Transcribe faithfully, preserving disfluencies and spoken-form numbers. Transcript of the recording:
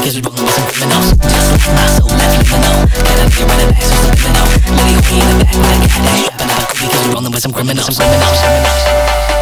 because we rollin' with some criminals. Just like my soul left liminal. Got a nigga running back, so subliminal. Lady way in the back with a cat that's strapping out. Because we rollin' with some criminals. Some criminals.